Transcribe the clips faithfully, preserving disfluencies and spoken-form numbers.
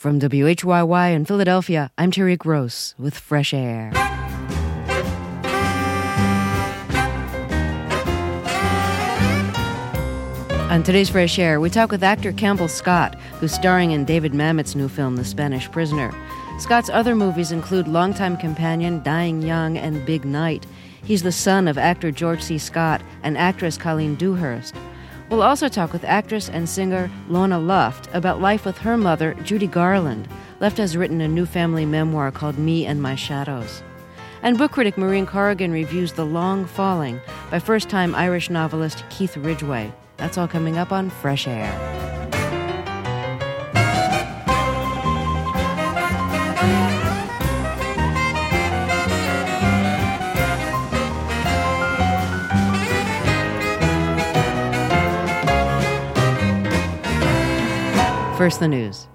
From W H Y Y in Philadelphia, I'm Terry Gross with Fresh Air. On today's Fresh Air, we talk with actor Campbell Scott, who's starring in David Mamet's new film, The Spanish Prisoner. Scott's other movies include Longtime Companion, Dying Young, and Big Night. He's the son of actor George C. Scott and actress Colleen Dewhurst. We'll also talk with actress and singer Lorna Luft about life with her mother, Judy Garland. Luft has written a new family memoir called Me and My Shadows. And book critic Maureen Corrigan reviews The Long Falling by first-time Irish novelist Keith Ridgway. That's all coming up on Fresh Air. First, the news.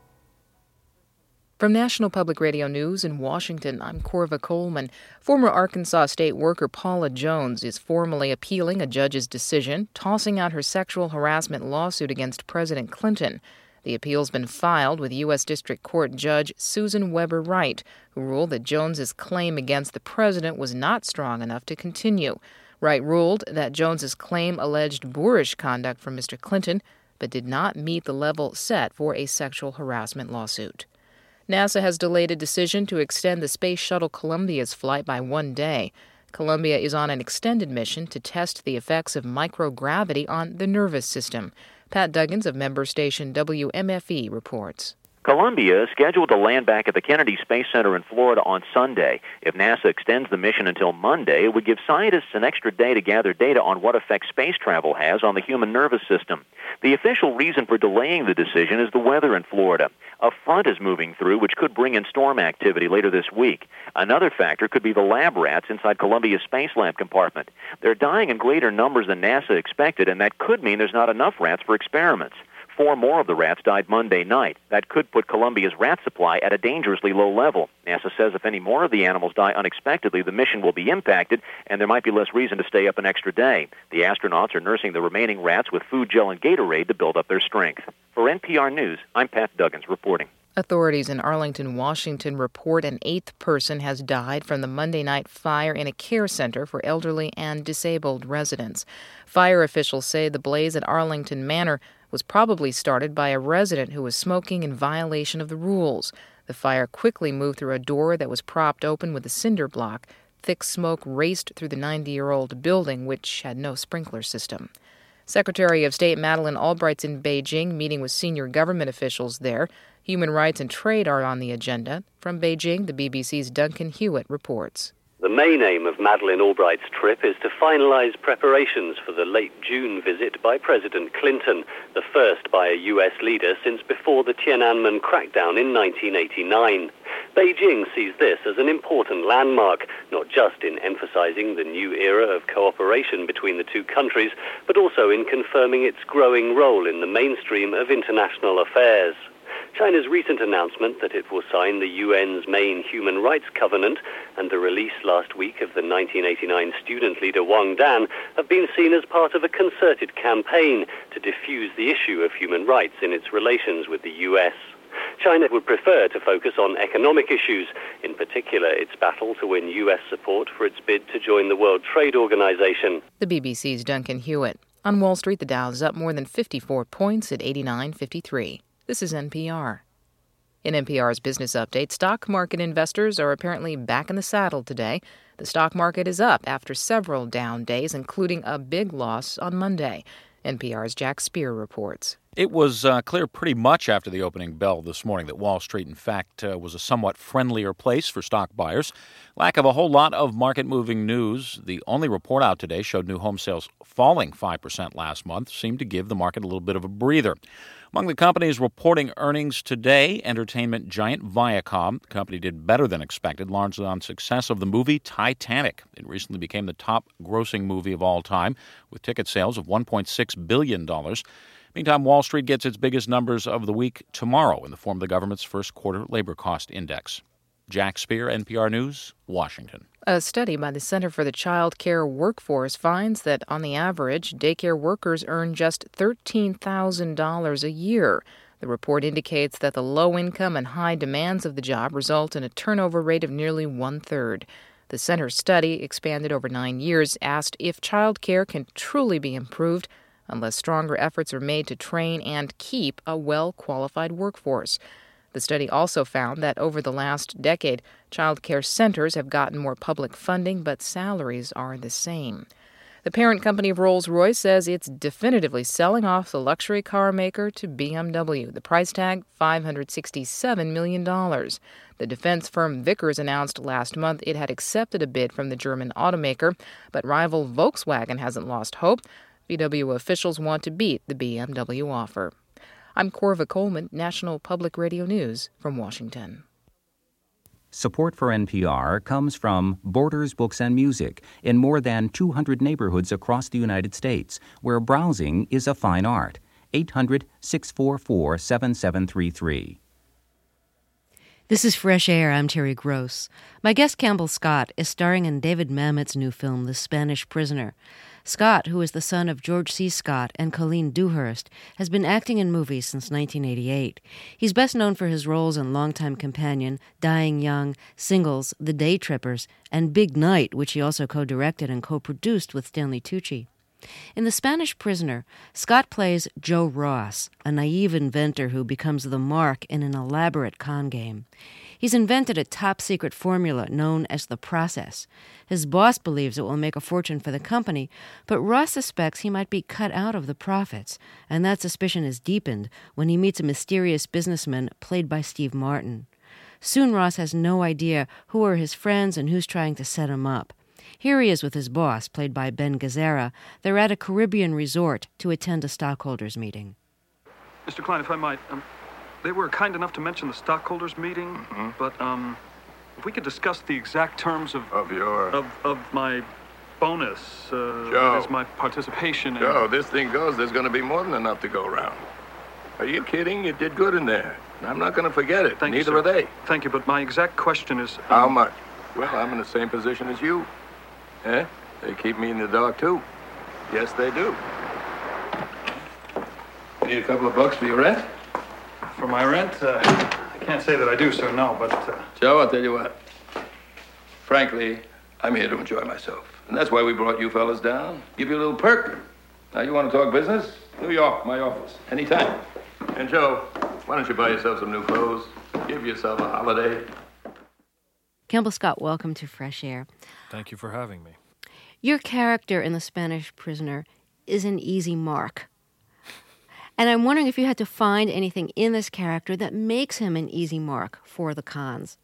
From National Public Radio News in Washington, I'm Corva Coleman. Former Arkansas State worker Paula Jones is formally appealing a judge's decision, tossing out her sexual harassment lawsuit against President Clinton. The appeal's been filed with U S. District Court Judge Susan Weber Wright, who ruled that Jones's claim against the president was not strong enough to continue. Wright ruled that Jones's claim alleged boorish conduct from Mister Clinton, but did not meet the level set for a sexual harassment lawsuit. NASA has delayed a decision to extend the Space Shuttle Columbia's flight by one day. Columbia is on an extended mission to test the effects of microgravity on the nervous system. Pat Duggins of member station W M F E reports. Columbia is scheduled to land back at the Kennedy Space Center in Florida on Sunday. If NASA extends the mission until Monday, it would give scientists an extra day to gather data on what effect space travel has on the human nervous system. The official reason for delaying the decision is the weather in Florida. A front is moving through, which could bring in storm activity later this week. Another factor could be the lab rats inside Columbia's Space Lab compartment. They're dying in greater numbers than NASA expected, and that could mean there's not enough rats for experiments. Four more of the rats died Monday night. That could put Columbia's rat supply at a dangerously low level. NASA says if any more of the animals die unexpectedly, the mission will be impacted, and there might be less reason to stay up an extra day. The astronauts are nursing the remaining rats with food gel and Gatorade to build up their strength. For N P R News, I'm Pat Duggins reporting. Authorities in Arlington, Washington report an eighth person has died from the Monday night fire in a care center for elderly and disabled residents. Fire officials say the blaze at Arlington Manor was probably started by a resident who was smoking in violation of the rules. The fire quickly moved through a door that was propped open with a cinder block. Thick smoke raced through the ninety-year-old building, which had no sprinkler system. Secretary of State Madeleine Albright's in Beijing, meeting with senior government officials there. Human rights and trade are on the agenda. From Beijing, the B B C's Duncan Hewitt reports. The main aim of Madeleine Albright's trip is to finalize preparations for the late June visit by President Clinton, the first by a U S leader since before the Tiananmen crackdown in nineteen eighty-nine. Beijing sees this as an important landmark, not just in emphasizing the new era of cooperation between the two countries, but also in confirming its growing role in the mainstream of international affairs. China's recent announcement that it will sign the U N's main human rights covenant and the release last week of the nineteen eighty-nine student leader Wang Dan have been seen as part of a concerted campaign to diffuse the issue of human rights in its relations with the U S. China would prefer to focus on economic issues, in particular its battle to win U S support for its bid to join the World Trade Organization. The B B C's Duncan Hewitt. On Wall Street, the Dow is up more than fifty-four points at eighty-nine fifty-three. This is N P R. In N P R's Business Update, stock market investors are apparently back in the saddle today. The stock market is up after several down days, including a big loss on Monday. N P R's Jack Spear reports. It was uh, clear pretty much after the opening bell this morning that Wall Street, in fact, uh, was a somewhat friendlier place for stock buyers. Lack of a whole lot of market-moving news. The only report out today showed new home sales falling five percent last month, seemed to give the market a little bit of a breather. Among the companies reporting earnings today, entertainment giant Viacom. The company did better than expected, largely on success of the movie Titanic. It recently became the top-grossing movie of all time, with ticket sales of one point six billion dollars. Meantime, Wall Street gets its biggest numbers of the week tomorrow in the form of the government's first quarter labor cost index. Jack Spear, N P R News, Washington. A study by the Center for the Child Care Workforce finds that, on the average, daycare workers earn just thirteen thousand dollars a year. The report indicates that the low income and high demands of the job result in a turnover rate of nearly one-third. The center's study, expanded over nine years, asked if child care can truly be improved unless stronger efforts are made to train and keep a well-qualified workforce. The study also found that over the last decade, child care centers have gotten more public funding, but salaries are the same. The parent company of Rolls-Royce says it's definitively selling off the luxury car maker to B M W. The price tag, five hundred sixty-seven million dollars. The defense firm Vickers announced last month it had accepted a bid from the German automaker, but rival Volkswagen hasn't lost hope. V W officials want to beat the B M W offer. I'm Corva Coleman, National Public Radio News from Washington. Support for N P R comes from Borders Books and Music in more than two hundred neighborhoods across the United States, where browsing is a fine art. eight hundred, six four four, seven seven three three. This is Fresh Air. I'm Terry Gross. My guest, Campbell Scott, is starring in David Mamet's new film, The Spanish Prisoner. Scott, who is the son of George C. Scott and Colleen Dewhurst, has been acting in movies since nineteen eighty-eight. He's best known for his roles in Longtime Companion, Dying Young, Singles, The Day Trippers, and Big Night, which he also co-directed and co-produced with Stanley Tucci. In The Spanish Prisoner, Scott plays Joe Ross, a naive inventor who becomes the mark in an elaborate con game. He's invented a top-secret formula known as the process. His boss believes it will make a fortune for the company, but Ross suspects he might be cut out of the profits, and that suspicion is deepened when he meets a mysterious businessman played by Steve Martin. Soon Ross has no idea who are his friends and who's trying to set him up. Here he is with his boss, played by Ben Gazzara. They're at a Caribbean resort to attend a stockholders meeting. Mister Klein, if I might, um, they were kind enough to mention the stockholders meeting, mm-hmm. but um, if we could discuss the exact terms of of your of, of my bonus uh, Joe. as my participation. In... Joe, this thing goes. There's going to be more than enough to go around. Are you kidding? You did good in there. I'm not going to forget it. Thank Neither you, are they. Thank you, but my exact question is... Um... How much? Well, I'm in the same position as you. Eh? They keep me in the dark, too. Yes, they do. Need a couple of bucks for your rent? For my rent? Uh, I can't say that I do, so no, but... Uh... Joe, I'll tell you what. Frankly, I'm here to enjoy myself. And that's why we brought you fellas down. Give you a little perk. Now, you want to talk business? New York, my office. Anytime. And Joe, why don't you buy yourself some new clothes? Give yourself a holiday. Campbell Scott, welcome to Fresh Air. Thank you for having me. Your character in The Spanish Prisoner is an easy mark. And I'm wondering if you had to find anything in this character that makes him an easy mark for the cons.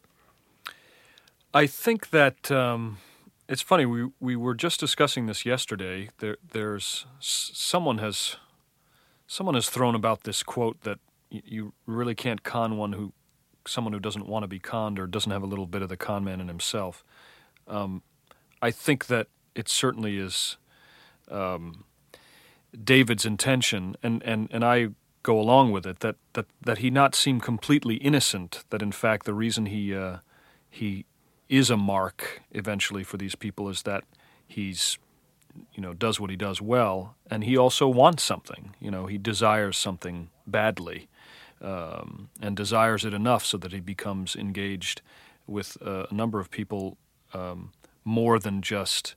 I think that um, it's funny. We we were just discussing this yesterday. There, there's someone has someone has thrown about this quote that y- you really can't con one who someone who doesn't want to be conned or doesn't have a little bit of the con man in himself. Um, I think that it certainly is um, David's intention, and, and, and I go along with it, that, that, that he not seem completely innocent, that in fact the reason he uh, he is a mark eventually for these people is that he's, you know, does what he does well, and he also wants something. You know, he desires something badly. Um, and desires it enough so that he becomes engaged with uh, a number of people um, more than just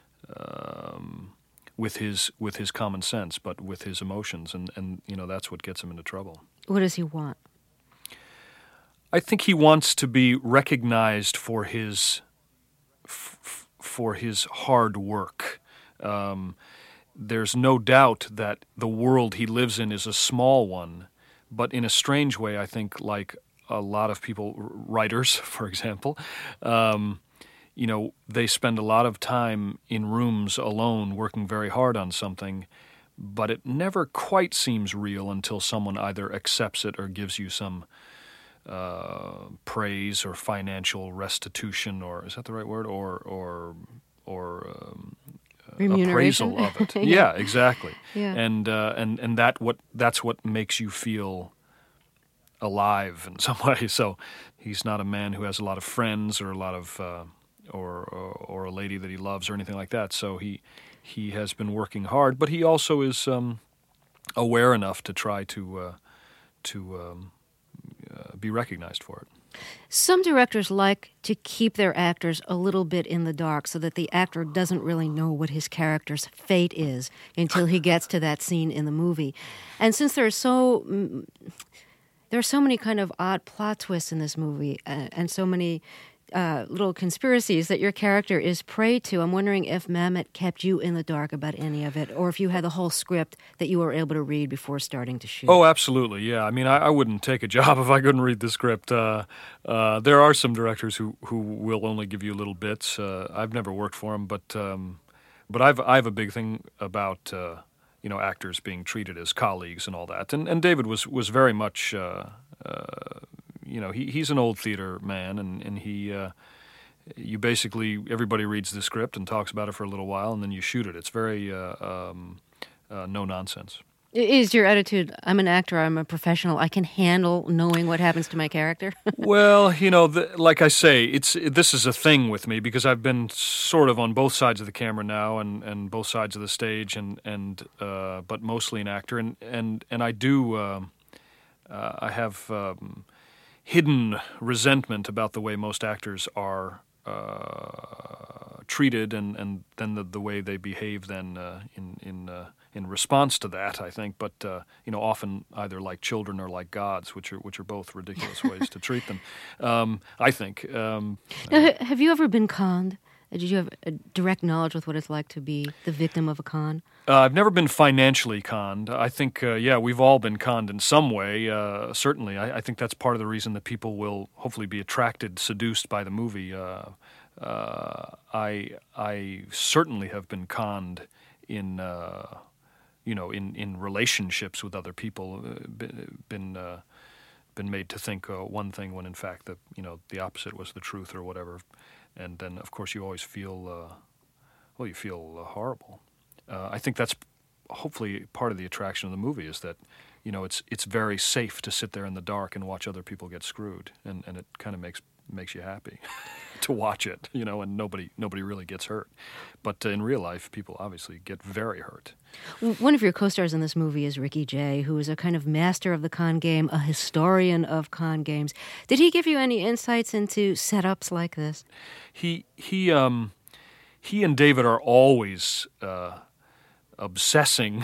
um, with his with his common sense, but with his emotions, and, and you know that's what gets him into trouble. What does he want? I think he wants to be recognized for his f- for his hard work. Um, there's no doubt that the world he lives in is a small one. But in a strange way, I think, like a lot of people, writers, for example, um, you know, they spend a lot of time in rooms alone working very hard on something, but it never quite seems real until someone either accepts it or gives you some uh, praise or financial restitution, or is that the right word, or or or um, appraisal of it. yeah. yeah, exactly. Yeah. And uh, and and that what that's what makes you feel alive in some way. So he's not a man who has a lot of friends or a lot of uh, or, or or a lady that he loves or anything like that. So he he has been working hard, but he also is um, aware enough to try to uh, to um, uh, be recognized for it. Some directors like to keep their actors a little bit in the dark so that the actor doesn't really know what his character's fate is until he gets to that scene in the movie. And since there are so there are so many kind of odd plot twists in this movie uh, and so many uh, little conspiracies that your character is prey to, I'm wondering if Mamet kept you in the dark about any of it, or if you had the whole script that you were able to read before starting to shoot. Oh, absolutely, yeah. I mean, I, I wouldn't take a job if I couldn't read the script. Uh, uh, there are some directors who, who will only give you little bits. Uh, I've never worked for them, but um, but I've I have a big thing about uh, you know actors being treated as colleagues and all that. And and David was was very much. Uh, uh, You know, he he's an old theater man, and and he, uh, you basically everybody reads the script and talks about it for a little while, and then you shoot it. It's very uh, um, uh, no nonsense. Is your attitude, I'm an actor, I'm a professional, I can handle knowing what happens to my character? Well, you know, the, like I say, it's this is a thing with me because I've been sort of on both sides of the camera now, and, and both sides of the stage, and and uh, but mostly an actor, and and and I do, uh, uh, I have. Um, hidden resentment about the way most actors are uh, treated, and, and then the, the way they behave then uh, in in uh, in response to that, I think. But uh, you know, often either like children or like gods, which are which are both ridiculous ways to treat them. Um, I think. Um, now, have you ever been conned? Did you have a direct knowledge with what it's like to be the victim of a con? Uh, I've never been financially conned. I think, uh, yeah, we've all been conned in some way. Uh, certainly, I, I think that's part of the reason that people will hopefully be attracted, seduced by the movie. Uh, uh, I I certainly have been conned in, uh, you know, in, in relationships with other people. Uh, been been, uh, been made to think uh, one thing when in fact the you know the opposite was the truth or whatever. And then, of course, you always feel, uh, well, you feel uh, horrible. Uh, I think that's hopefully part of the attraction of the movie is that, you know, it's it's very safe to sit there in the dark and watch other people get screwed, and, and it kind of makes makes you happy to watch it, you know, and nobody nobody really gets hurt. But uh, in real life, people obviously get very hurt. One of your co-stars in this movie is Ricky Jay, who is a kind of master of the con game, a historian of con games. Did he give you any insights into setups like this? He he um he and David are always uh, obsessing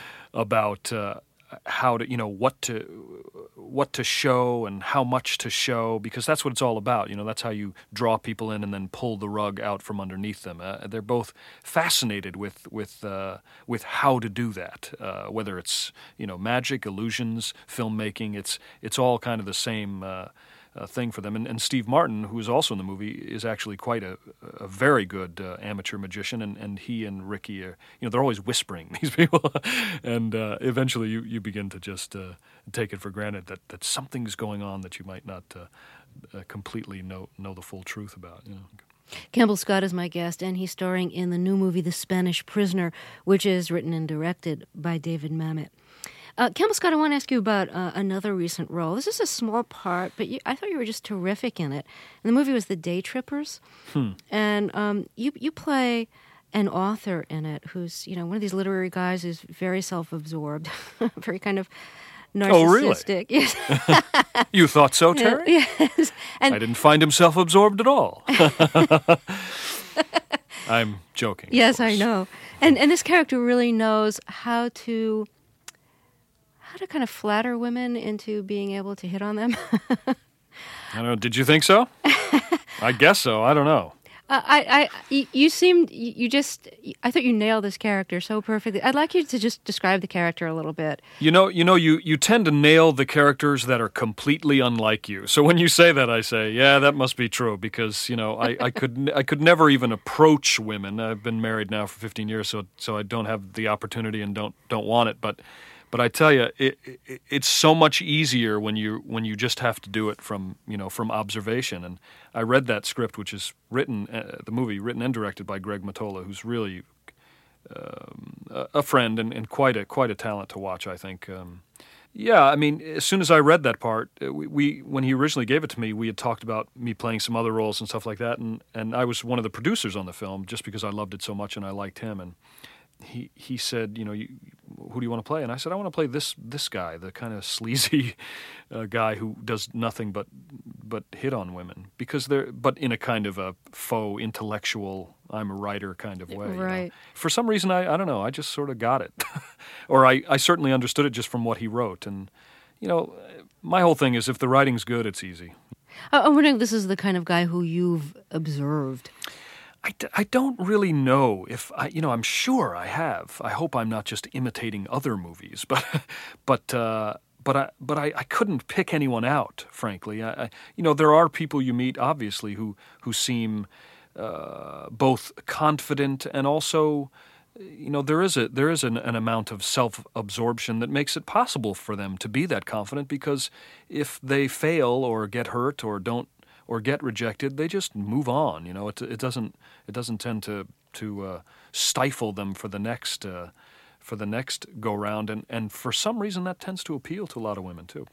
about uh, how to you know what to what to show and how much to show, because that's what it's all about. You know, that's how you draw people in and then pull the rug out from underneath them. Uh, they're both fascinated with with uh, with how to do that. Uh, whether it's you know magic, illusions, filmmaking, it's it's all kind of the same uh, uh, thing for them. And, and Steve Martin, who is also in the movie, is actually quite a, a very good uh, amateur magician. And, and he and Ricky are, you know, they're always whispering, these people. and uh, eventually you, you begin to just uh, take it for granted that, that something's going on that you might not uh, uh, completely know know the full truth about, you know. Campbell Scott is my guest, and he's starring in the new movie The Spanish Prisoner, which is written and directed by David Mamet. Uh, Campbell Scott, I want to ask you about uh, another recent role. This is a small part, but you, I thought you were just terrific in it. And the movie was The Day Trippers, hmm. and um, you you play an author in it who's, you know, one of these literary guys who's very self-absorbed, very kind of narcissistic. Oh, really? Yes. You thought so, Terry? Yes. And I didn't find him self-absorbed at all. I'm joking. Yes, I know. And and this character really knows how to how to kind of flatter women into being able to hit on them. I don't know. Did you think so? I guess so. I don't know. Uh, I, I, you seemed, you just, I thought you nailed this character so perfectly. I'd like you to just describe the character a little bit. You know, you know, you, you tend to nail the characters that are completely unlike you. So when you say that, I say, yeah, that must be true, because, you know, I, I could I could never even approach women. I've been married now for fifteen years, so so I don't have the opportunity and don't don't want it. But but I tell you, it, it it's so much easier when you when you just have to do it from you know from observation. And I read that script, which is written, uh, the movie written and directed by Greg Mottola, who's really um, a friend and, and quite a quite a talent to watch, I think. Um, yeah, I mean, as soon as I read that part, we, we when he originally gave it to me, we had talked about me playing some other roles and stuff like that, and, and I was one of the producers on the film just because I loved it so much and I liked him. And he he said, you know, you, who do you want to play? And I said, I want to play this this guy, the kind of sleazy uh, guy who does nothing but but hit on women, because they're but in a kind of a faux intellectual, I'm a writer kind of way. Right. You know? For some reason, I I don't know, I just sort of got it, or I I certainly understood it just from what he wrote. And you know, my whole thing is if the writing's good, it's easy. I'm wondering if this is the kind of guy who you've observed. I, d- I don't really know if I, you know, I'm sure I have. I hope I'm not just imitating other movies, but, but, uh, but I, but I, I couldn't pick anyone out, frankly. I, I, you know, there are people you meet, obviously, who who seem uh, both confident and also, you know, there is a there is an, an amount of self-absorption that makes it possible for them to be that confident, because if they fail or get hurt or don't or get rejected, they just move on. You know, it it doesn't it doesn't tend to to uh, stifle them for the next uh, for the next go round, and and for some reason that tends to appeal to a lot of women too.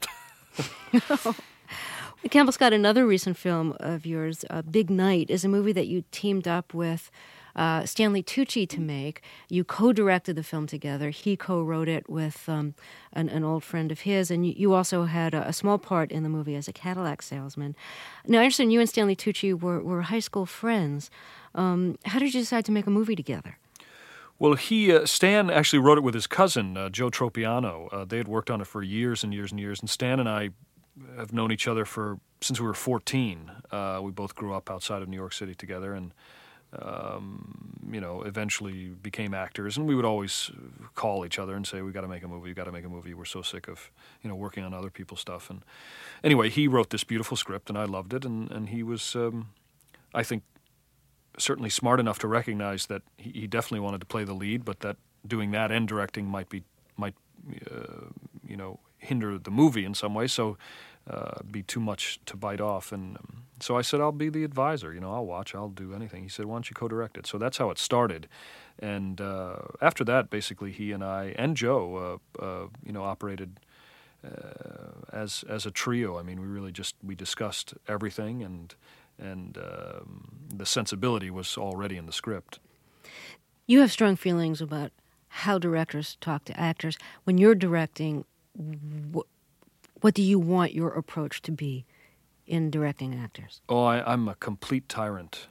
Campbell Scott, another recent film of yours, uh, Big Night, is a movie that you teamed up with uh, Stanley Tucci to make. You co-directed the film together. He co-wrote it with um, an, an old friend of his, and you, you also had a, a small part in the movie as a Cadillac salesman. Now, I understand you and Stanley Tucci were, were high school friends. Um, how did you decide to make a movie together? Well, he uh, Stan actually wrote it with his cousin, uh, Joe Tropiano. Uh, they had worked on it for years and years and years, and Stan and I have known each other for since we were fourteen. Uh, we both grew up outside of New York City together, and um, you know, eventually became actors. And we would always call each other and say, "We got to make a movie. We got to make a movie." We're so sick of you know working on other people's stuff. And anyway, he wrote this beautiful script, and I loved it. And and he was, um, I think, certainly smart enough to recognize that he, he definitely wanted to play the lead, but that doing that and directing might be might uh, you know. hinder the movie in some way, so uh, be too much to bite off. And um, so I said, I'll be the advisor. You know, I'll watch, I'll do anything. He said, why don't you co-direct it? So that's how it started. And uh, after that, basically, he and I and Joe, uh, uh, you know, operated uh, as as a trio. I mean, we really just we discussed everything, and and um, the sensibility was already in the script. You have strong feelings about how directors talk to actors. When you're directing, What, what do you want your approach to be in directing actors? Oh, I, I'm a complete tyrant.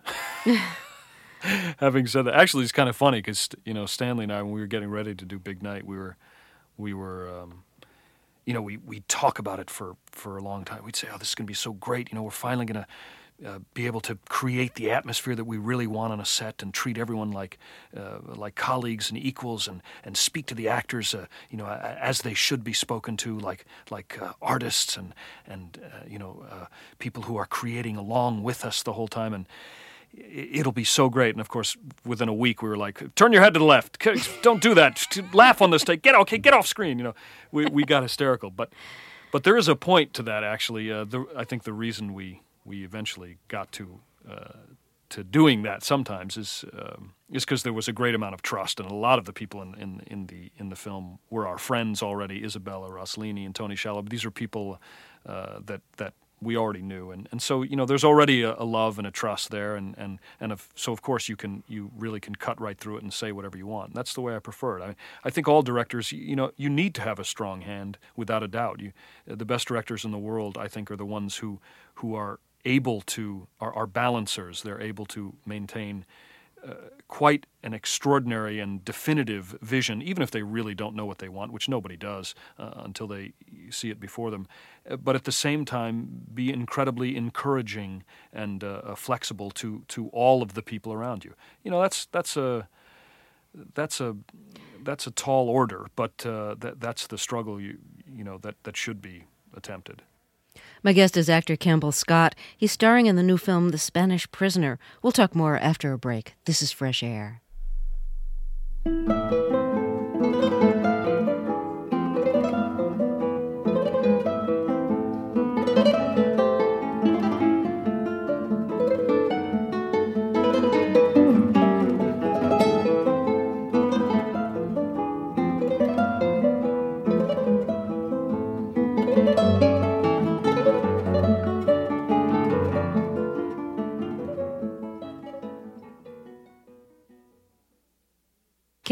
Having said that, actually, it's kind of funny because you know Stanley and I, when we were getting ready to do Big Night, we were, we were, um, you know, we we talk about it for for a long time. We'd say, "Oh, this is going to be so great! You know, we're finally going to." Uh, be able to create the atmosphere that we really want on a set, and treat everyone like uh, like colleagues and equals, and, and speak to the actors, uh, you know, as they should be spoken to, like like uh, artists and and uh, you know uh, people who are creating along with us the whole time, and it'll be so great. And of course, within a week, we were like, "Turn your head to the left! Don't do that! Laugh on this take! Get okay, get off screen!" You know, we we got hysterical, but but there is a point to that actually. Uh, the, I think the reason we we eventually got to uh, to doing that sometimes is um, is because there was a great amount of trust, and a lot of the people in, in, in the in the film were our friends already. Isabella Rossellini and Tony Shalhoub. These are people uh, that that we already knew, and, and so you know there's already a, a love and a trust there, and and and of, so of course you can you really can cut right through it and say whatever you want. And that's the way I prefer it. I I think all directors, you know, you need to have a strong hand without a doubt. You the best directors in the world, I think, are the ones who who are able to, are, are balancers. They're able to maintain uh, quite an extraordinary and definitive vision, even if they really don't know what they want, which nobody does uh, until they see it before them. Uh, but at the same time, be incredibly encouraging and uh, flexible to to all of the people around you. You know, that's that's a that's a that's a tall order, but uh, that that's the struggle you you know that that should be attempted. My guest is actor Campbell Scott. He's starring in the new film The Spanish Prisoner. We'll talk more after a break. This is Fresh Air.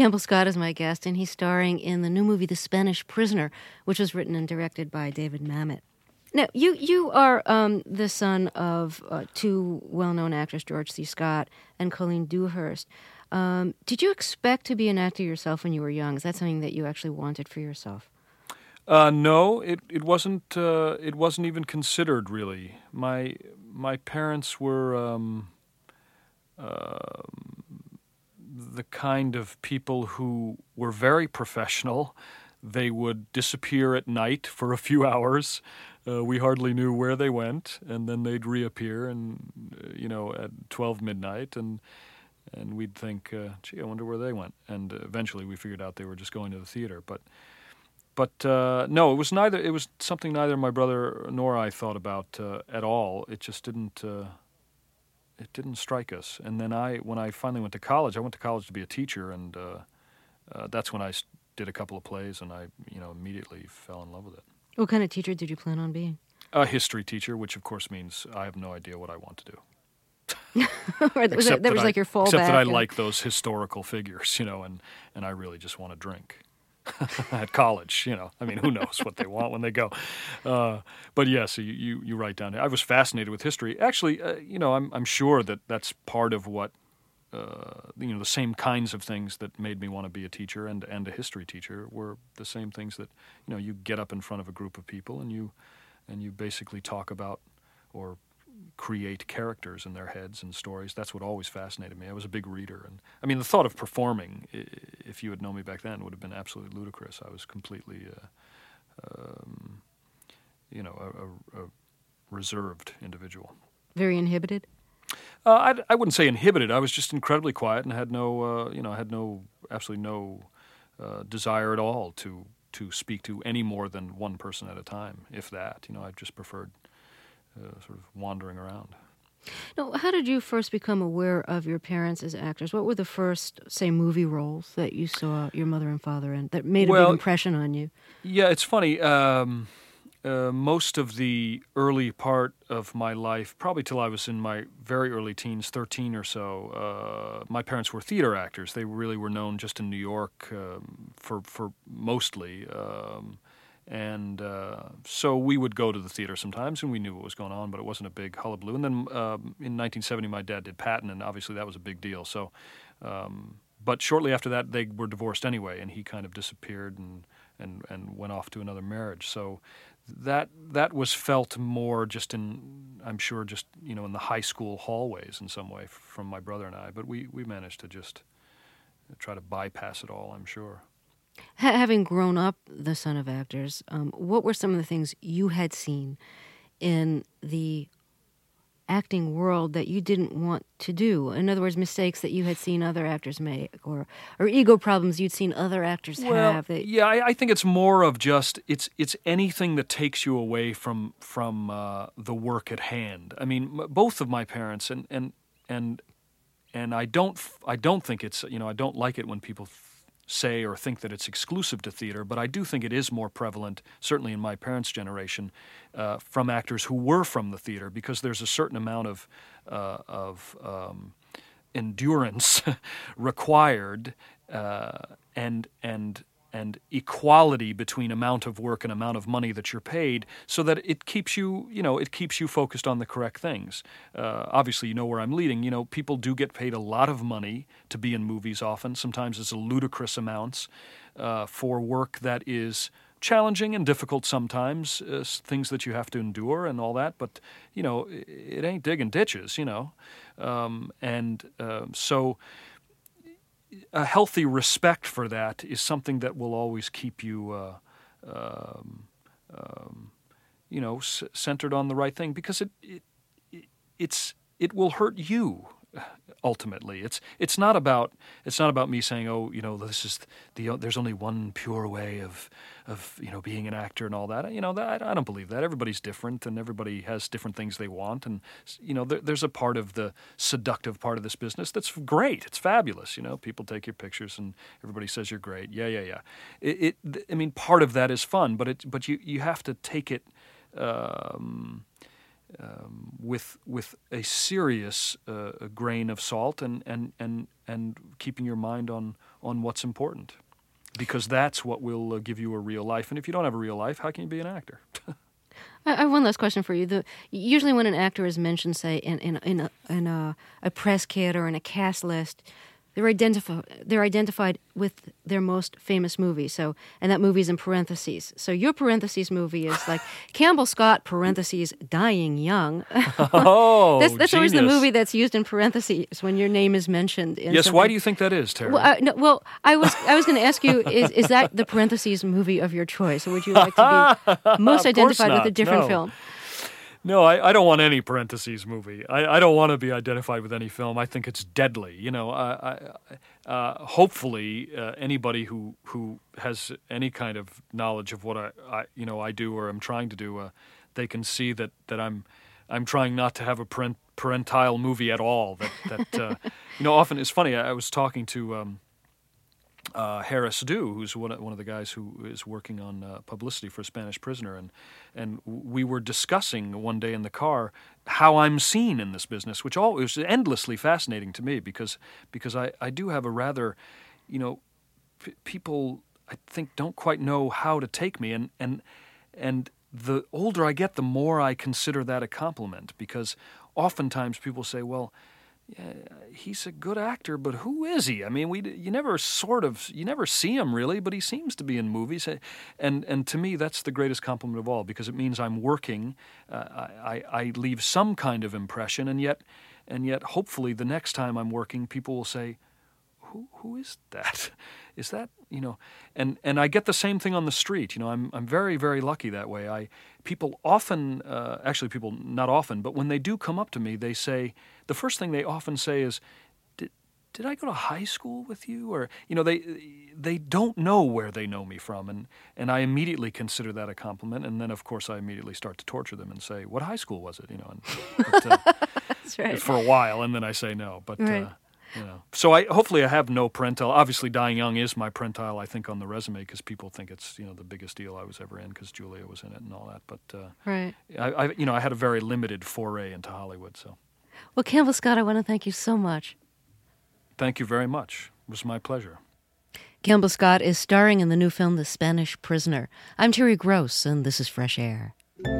Campbell Scott is my guest, and he's starring in the new movie The Spanish Prisoner, which was written and directed by David Mamet. Now, you you are um, the son of uh, two well-known actors, George C. Scott and Colleen Dewhurst. Um, did you expect to be an actor yourself when you were young? Is that something that you actually wanted for yourself? Uh, no, it it wasn't. Uh, it wasn't even considered really. My my parents were um, uh, the kind of people who were very professional. They would disappear at night for a few hours. Uh, we hardly knew where they went, and then they'd reappear, and uh, you know, at twelve midnight, and and we'd think, uh, "Gee, I wonder where they went." And uh, eventually, we figured out they were just going to the theater. But, but uh, no, it was neither. It was something neither my brother nor I thought about uh, at all. It just didn't. Uh, it didn't strike us. And then I, when I finally went to college, I went to college to be a teacher, and uh, uh, that's when I did a couple of plays, and I, you know, immediately fell in love with it. What kind of teacher did you plan on being? A history teacher, which of course means I have no idea what I want to do. Right, that was, that that was I, like your fallback. Except that I and... like those historical figures, you know, and, and I really just want to drink at college, you know. I mean, who knows what they want when they go. Uh, but yes, you, you, you write down. I was fascinated with history. Actually, uh, you know, I'm I'm sure that that's part of what, uh, you know, the same kinds of things that made me want to be a teacher and, and a history teacher were the same things that, you know, you get up in front of a group of people and you and you basically talk about or create characters in their heads and stories. That's what always fascinated me. I was a big reader. And I mean, the thought of performing, if you had known me back then, would have been absolutely ludicrous. I was completely, uh, um, you know, a, a, a reserved individual. Very inhibited? Uh, I, I wouldn't say inhibited. I was just incredibly quiet and had no, uh, you know, had no, absolutely no uh, desire at all to to speak to any more than one person at a time, if that. You know, I just preferred uh, sort of wandering around. Now, how did you first become aware of your parents as actors? What were the first, say, movie roles that you saw your mother and father in that made a well, big impression on you? Yeah, it's funny. Um, uh, most of the early part of my life, probably till I was in my very early teens, thirteen or so, uh, my parents were theater actors. They really were known just in New York um, for, for mostly. Um, and uh, so we would go to the theater sometimes, and we knew what was going on, but it wasn't a big hullabaloo. And then um, in nineteen seventy, my dad did Patton, and obviously that was a big deal. So, um, but shortly after that, they were divorced anyway, and he kind of disappeared and, and, and went off to another marriage. So that that was felt more just in, I'm sure, just, you know, in the high school hallways in some way from my brother and I. But we, we managed to just try to bypass it all, I'm sure. Having grown up the son of actors, um, what were some of the things you had seen in the acting world that you didn't want to do? In other words, mistakes that you had seen other actors make, or or ego problems you'd seen other actors well, have. That... Yeah, I, I think it's more of just it's it's anything that takes you away from from uh, the work at hand. I mean, m- both of my parents, and and and and I don't I don't think it's you know I don't like it when people say or think that it's exclusive to theater, but I do think it is more prevalent, certainly in my parents' generation, uh, from actors who were from the theater, because there's a certain amount of uh, of um, endurance required uh, and and and equality between amount of work and amount of money that you're paid, so that it keeps you, you know, it keeps you focused on the correct things. Uh, obviously, you know where I'm leading. You know, people do get paid a lot of money to be in movies often. Sometimes it's a ludicrous amounts uh, for work that is challenging and difficult sometimes, uh, things that you have to endure and all that. But, you know, it, it ain't digging ditches, you know. Um, and uh, so... a healthy respect for that is something that will always keep you, uh, um, um, you know, s- centered on the right thing, because it, it, it it's it will hurt you ultimately. It's it's not about it's not about me saying, oh, you know, this is the there's only one pure way of of you know being an actor and all that. You know, that I don't believe that. Everybody's different, and everybody has different things they want, and you know, there, there's a part of the seductive part of this business that's great. It's fabulous. You know, people take your pictures, and everybody says you're great. Yeah, yeah, yeah. It, it I mean, part of that is fun, but it but you you have to take it. Um, um, with with a serious uh, a grain of salt and, and, and, and keeping your mind on, on what's important. Because that's what will uh, give you a real life. And if you don't have a real life, how can you be an actor? I have one last question for you. The, usually when an actor is mentioned, say, in, in, in, a, in a, a press kit or in a cast list, they're, identifi- they're identified with their most famous movie. So, and that movie's in parentheses. So your parentheses movie is like Campbell Scott, parentheses, Dying Young. Oh, That's, that's always the genius. movie that's used in parentheses when your name is mentioned. In Yes, something. why do you think that is, Terry? Well, I, no, well, I was I was going to ask you: is is that the parentheses movie of your choice, or would you like to be most identified with a not. different No. film? No, I, I don't want any parentheses movie. I, I don't want to be identified with any film. I think it's deadly. You know, I, I, uh, hopefully uh, anybody who who has any kind of knowledge of what I, I you know I do or am trying to do, uh, they can see that, that I'm I'm trying not to have a parent, parentile movie at all. That that uh, you know, often it's funny. I, I was talking to. Um, Uh, Harris Dew, who's one of, one of the guys who is working on uh, publicity for Spanish Prisoner, and and we were discussing one day in the car how I'm seen in this business, which all is endlessly fascinating to me because because I, I do have a rather, you know, p- people I think don't quite know how to take me, and and and the older I get, the more I consider that a compliment, because oftentimes people say, well, yeah, he's a good actor, but who is he? I mean, we you never sort of you never see him really, but he seems to be in movies, and and to me that's the greatest compliment of all, because it means I'm working. Uh, I I leave some kind of impression, and yet and yet hopefully the next time I'm working, people will say, who who is that? Is that you know? And and I get the same thing on the street. You know, I'm I'm very very lucky that way. I people often uh, actually people not often, but when they do come up to me, they say. The first thing they often say is, did, did I go to high school with you? Or, you know, they they don't know where they know me from. And, and I immediately consider that a compliment. And then, of course, I immediately start to torture them and say, what high school was it? You know, and, but, uh, That's right. for a while. And then I say no. But, Right. uh, you know. So I hopefully I have no parentile. Obviously, Dying Young is my parentile, I think, on the resume, because people think it's, you know, the biggest deal I was ever in because Julia was in it and all that. But, uh, Right. I, I, you know, I had a very limited foray into Hollywood, so. Well, Campbell Scott, I want to thank you so much. Thank you very much. It was my pleasure. Campbell Scott is starring in the new film The Spanish Prisoner. I'm Terry Gross, and this is Fresh Air.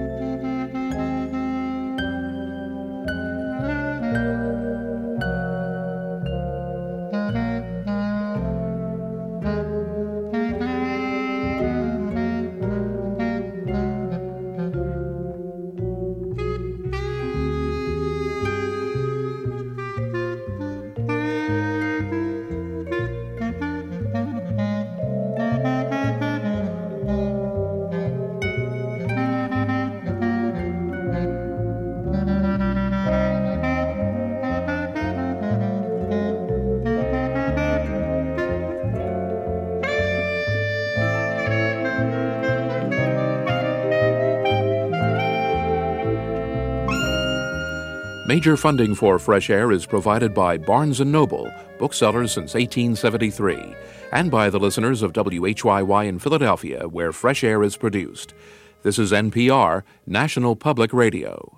Major funding for Fresh Air is provided by Barnes and Noble, booksellers since eighteen seventy-three, and by the listeners of W H Y Y in Philadelphia, where Fresh Air is produced. This is N P R, National Public Radio.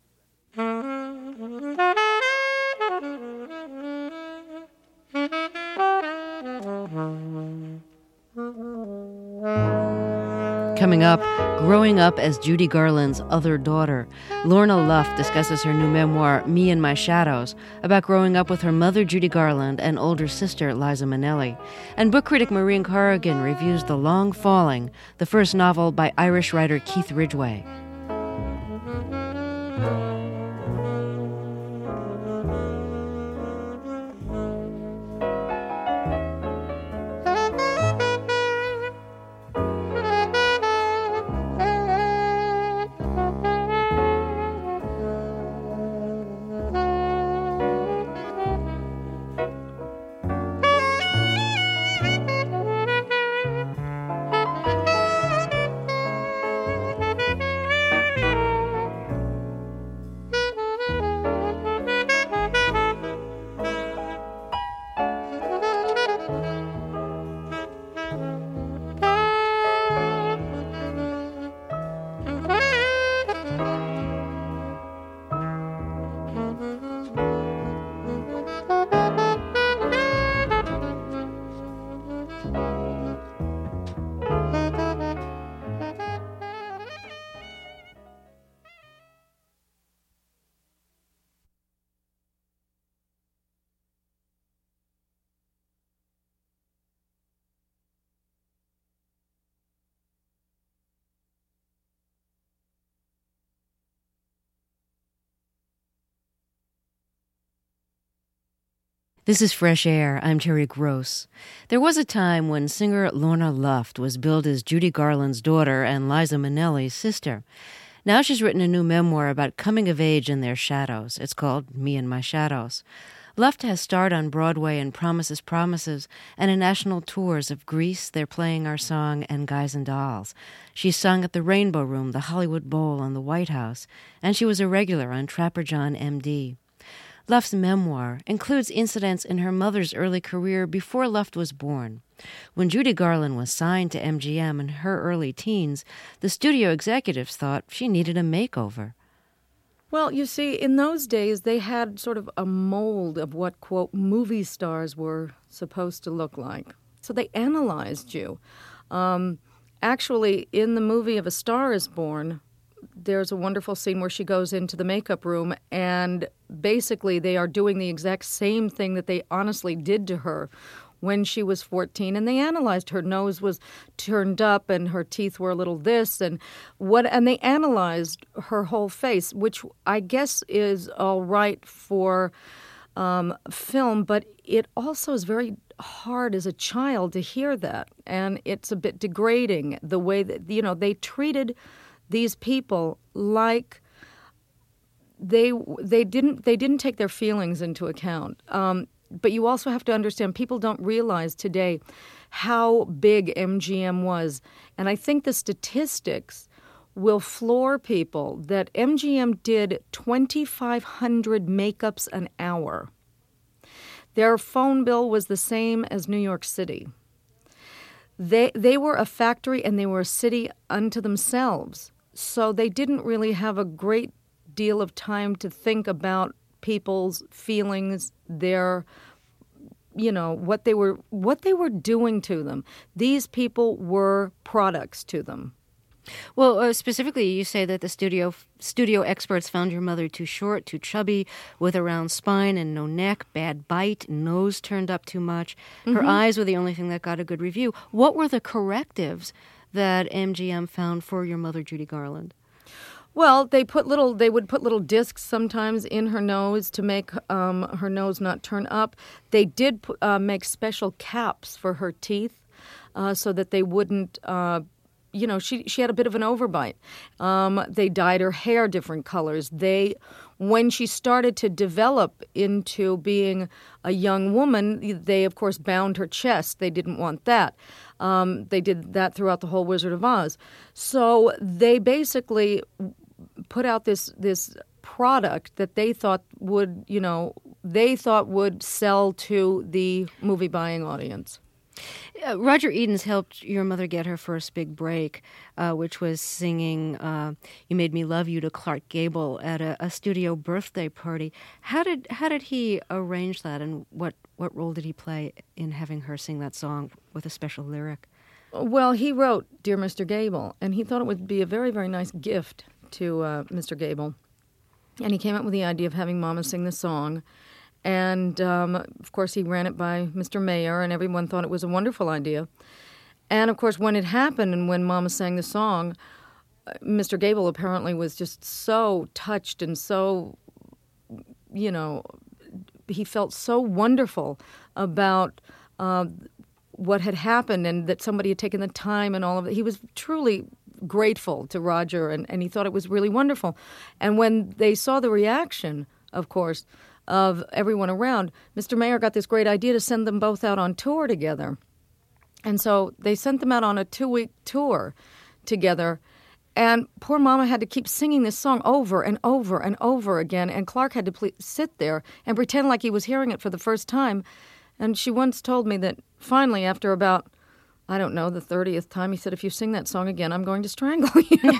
Coming up, growing up as Judy Garland's other daughter. Lorna Luft discusses her new memoir, Me and My Shadows, about growing up with her mother, Judy Garland, and older sister, Liza Minnelli. And book critic Maureen Corrigan reviews The Long Falling, the first novel by Irish writer Keith Ridgway. This is Fresh Air. I'm Terry Gross. There was a time when singer Lorna Luft was billed as Judy Garland's daughter and Liza Minnelli's sister. Now she's written a new memoir about coming of age in their shadows. It's called Me and My Shadows. Luft has starred on Broadway in Promises, Promises and in national tours of Grease, They're Playing Our Song, and Guys and Dolls. She's sung at the Rainbow Room, the Hollywood Bowl, and the White House, and she was a regular on Trapper John, M D Luft's memoir includes incidents in her mother's early career before Luft was born. When Judy Garland was signed to M G M in her early teens, the studio executives thought she needed a makeover. Well, you see, in those days, they had sort of a mold of what, quote, movie stars were supposed to look like. So they analyzed you. Um, actually, in the movie of A Star is Born, there's a wonderful scene where she goes into the makeup room, and basically they are doing the exact same thing that they honestly did to her when she was fourteen, and they analyzed her nose was turned up and her teeth were a little this and what, and they analyzed her whole face, which I guess is all right for um, film, but it also is very hard as a child to hear that, and it's a bit degrading the way that, you know, they treated these people like they they didn't they didn't take their feelings into account. Um, but you also have to understand, people don't realize today how big M G M was, and I think the statistics will floor people that M G M did twenty-five hundred makeups an hour. Their phone bill was the same as New York City. They they were a factory and they were a city unto themselves. So they didn't really have a great deal of time to think about people's feelings, their, you know, what they were what they were doing to them. These people were products to them. Well, uh, specifically, you say that the studio studio experts found your mother too short, too chubby, with a round spine and no neck, bad bite, nose turned up too much. Her Mm-hmm. eyes were the only thing that got a good review. What were the correctives that M G M found for your mother, Judy Garland? Well, they put little. They would put little discs sometimes in her nose to make um, her nose not turn up. They did pu- uh, make special caps for her teeth uh, so that they wouldn't. Uh, you know, she she had a bit of an overbite. Um, they dyed her hair different colors. They, when she started to develop into being a young woman, they of course bound her chest. They didn't want that. Um, they did that throughout the whole Wizard of Oz. So they basically put out this this product that they thought would, you know, they thought would sell to the movie buying audience. Uh, Roger Edens helped your mother get her first big break, uh, which was singing uh, "You Made Me Love You" to Clark Gable at a, a studio birthday party. How did how did he arrange that, and what, what role did he play in having her sing that song with a special lyric? Well, he wrote Dear Mister Gable, and he thought it would be a very, very nice gift to uh, Mister Gable. And he came up with the idea of having Mama sing the song. And, um, of course, he ran it by Mister Mayer, and everyone thought it was a wonderful idea. And, of course, when it happened and when Mama sang the song, uh, Mister Gable apparently was just so touched and so, you know, he felt so wonderful about uh, what had happened and that somebody had taken the time and all of it. He was truly grateful to Roger, and, and he thought it was really wonderful. And when they saw the reaction, of course, of everyone around, Mister Mayer got this great idea to send them both out on tour together. And so they sent them out on a two-week tour together, and poor Mama had to keep singing this song over and over and over again, and Clark had to ple- sit there and pretend like he was hearing it for the first time. And she once told me that finally, after about, I don't know, the thirtieth time, he said, "If you sing that song again, I'm going to strangle you."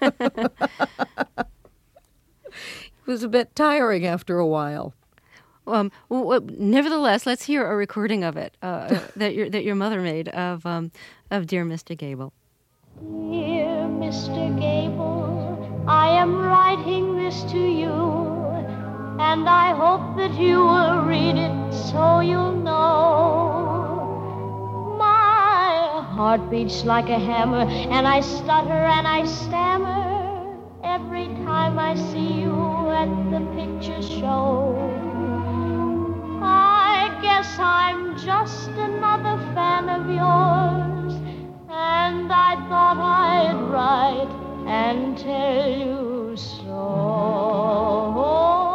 It was a bit tiring after a while. Um, well, nevertheless, let's hear a recording of it uh, that your that your mother made of um, of Dear Mister Gable. Dear Mister Gable, I am writing this to you, and I hope that you will read it so you'll know. My heart beats like a hammer, and I stutter and I stammer every time I see you at the picture show. I just another fan of yours, and I thought I'd write and tell you so.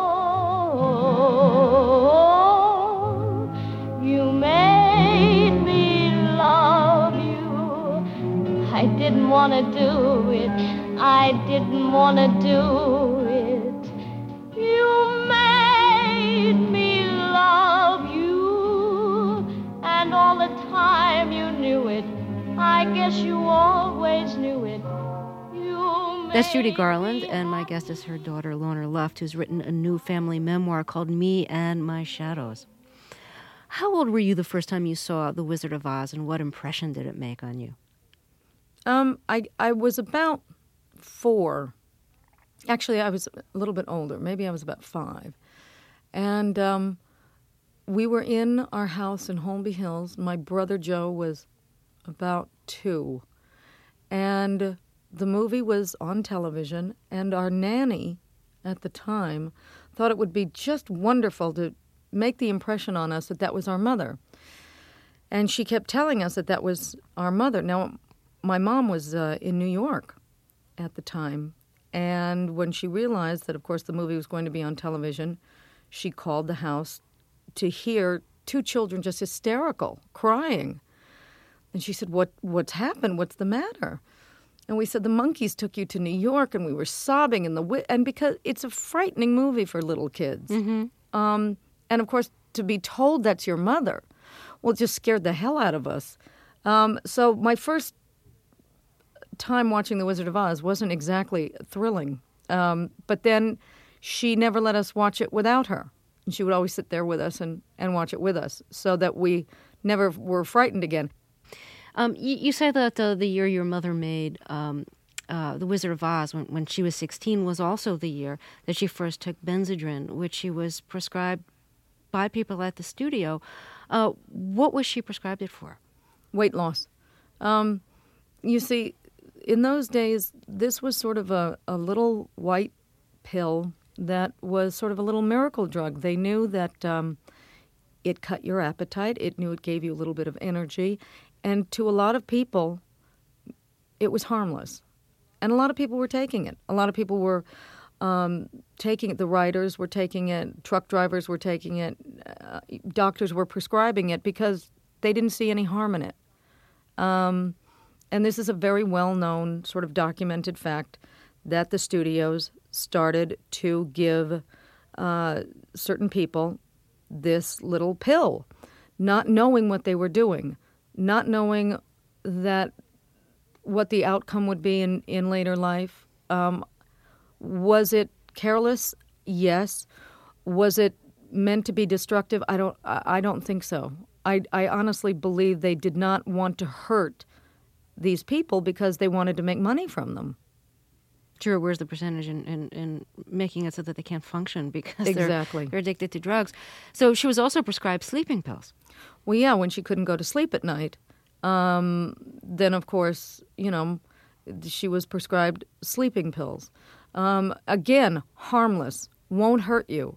You made me love you. I didn't want to do it. I didn't want to do it. You made me love you, and all the time you knew it. I guess you always knew it. You That's Judy Garland, and my guest is her daughter, Lorna Luft, who's written a new family memoir called Me and My Shadows. How old were you the first time you saw The Wizard of Oz, and what impression did it make on you? Um, I I was about four. Actually, I was a little bit older. Maybe I was about five. And um, we were in our house in Holmby Hills. My brother Joe was about two. And the movie was on television, and our nanny at the time thought it would be just wonderful to make the impression on us that that was our mother. And she kept telling us that that was our mother. Now, my mom was uh, in New York at the time, and when she realized that, of course, the movie was going to be on television, she called the house to hear two children just hysterical, crying. And she said, "What? What's happened? What's the matter?" And we said, "The monkeys took you to New York," and we were sobbing in the wi- and because it's a frightening movie for little kids. Mm-hmm. Um, and, of course, to be told that's your mother, well, it just scared the hell out of us. Um, so my first time watching The Wizard of Oz wasn't exactly thrilling. Um, but then she never let us watch it without her. And she would always sit there with us and, and watch it with us so that we never were frightened again. Um, you, you say that uh, the year your mother made um, uh, The Wizard of Oz, when, when she was sixteen, was also the year that she first took Benzedrine, which she was prescribed by people at the studio. Uh, what was she prescribed it for? Weight loss. Um, you see, in those days, this was sort of a, a little white pill that was sort of a little miracle drug. They knew that um, it cut your appetite. It knew it gave you a little bit of energy. And to a lot of people, it was harmless. And a lot of people were taking it. A lot of people were um, taking it. The writers were taking it. Truck drivers were taking it. Uh, doctors were prescribing it because they didn't see any harm in it. Um, and this is a very well-known, sort of documented fact that the studios started to give uh, certain people this little pill, not knowing what they were doing, not knowing that what the outcome would be in, in later life. Um, was it careless? Yes. Was it meant to be destructive? I don't. I don't think so. I, I honestly believe they did not want to hurt these people because they wanted to make money from them. Sure, where's the percentage in, in, in making it so that they can't function because exactly. they're, they're addicted to drugs? So she was also prescribed sleeping pills. Well, yeah, when she couldn't go to sleep at night, um, then, of course, you know, she was prescribed sleeping pills. Um, again, harmless, won't hurt you.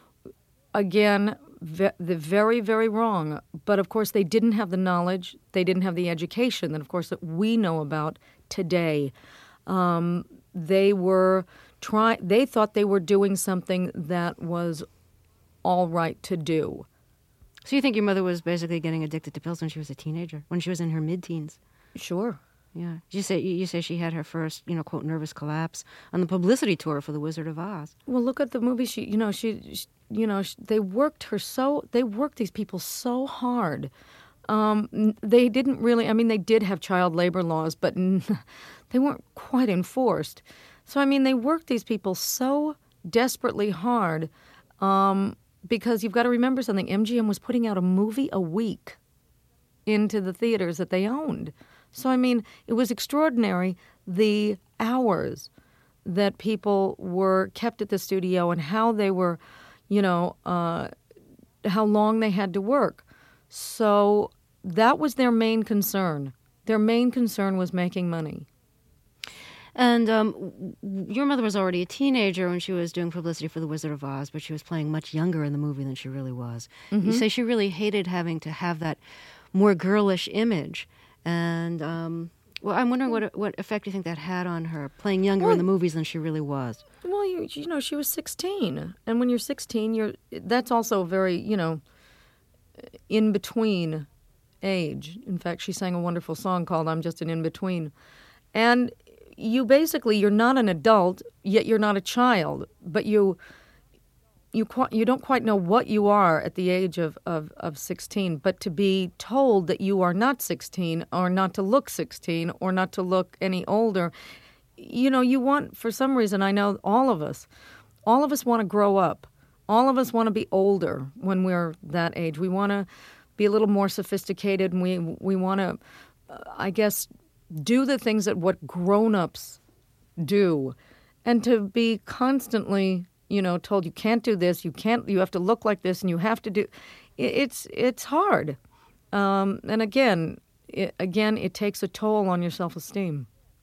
Again, ve- the very, very wrong. But, of course, they didn't have the knowledge. They didn't have the education that, of course, that we know about today. Um, they were try- They thought they were doing something that was all right to do. So you think your mother was basically getting addicted to pills when she was a teenager, when she was in her mid-teens? Sure. Yeah. You say you say she had her first, you know, quote, nervous collapse on the publicity tour for The Wizard of Oz. Well, look at the movie. She, you know, she, she you know, she, they worked her so, they worked these people so hard. Um, they didn't really, I mean, they did have child labor laws, but they weren't quite enforced. So, I mean, they worked these people so desperately hard um, because you've got to remember something. M G M was putting out a movie a week into the theaters that they owned. So, I mean, it was extraordinary the hours that people were kept at the studio and how they were, you know, uh, how long they had to work. So that was their main concern. Their main concern was making money. And um, w- your mother was already a teenager when she was doing publicity for The Wizard of Oz, but she was playing much younger in the movie than she really was. Mm-hmm. You say she really hated having to have that more girlish image. And, um, well, I'm wondering what what effect you think that had on her, playing younger well, in the movies than she really was. Well, you, you know, she was sixteen. And when you're sixteen, you're that's also very, you know, in-between age. In fact, she sang a wonderful song called I'm Just an In-Between. And you basically, you're not an adult, yet you're not a child, but you you qu- you don't quite know what you are at the age of, of, of sixteen, but to be told that you are not sixteen, or not to look sixteen, or not to look any older, you know, you want, for some reason, I know all of us, all of us want to grow up. All of us want to be older when we're that age. We want to be a little more sophisticated, and we we want to, uh, I guess, do the things that what grown-ups do, and to be constantly, you know, told you can't do this, you can't, you have to look like this, and you have to do. It's it's hard, um, and again, it, again, it takes a toll on your self-esteem.